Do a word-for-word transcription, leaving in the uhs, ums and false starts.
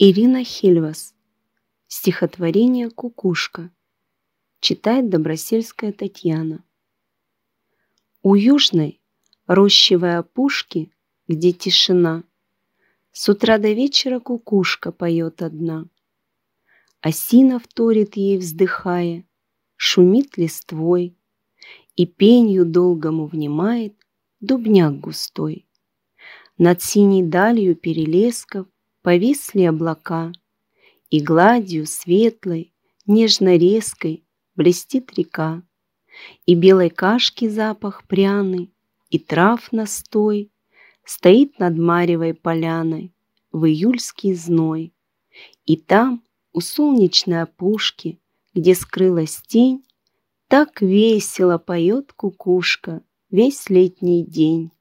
Ирина Хельвас. Стихотворение «Кукушка». Читает Добросельская Татьяна. У южной рощевой опушки, где тишина, с утра до вечера кукушка поет одна. Осина вторит ей, вздыхая, шумит листвой, и пенью долгому внимает дубняк густой. Над синей далью перелесков повисли облака, и гладью светлой, нежно-резкой блестит река, и белой кашки запах пряный, и трав настой стоит над маревой поляной в июльский зной. И там, у солнечной опушки, где скрылась тень, так весело поет кукушка весь летний день.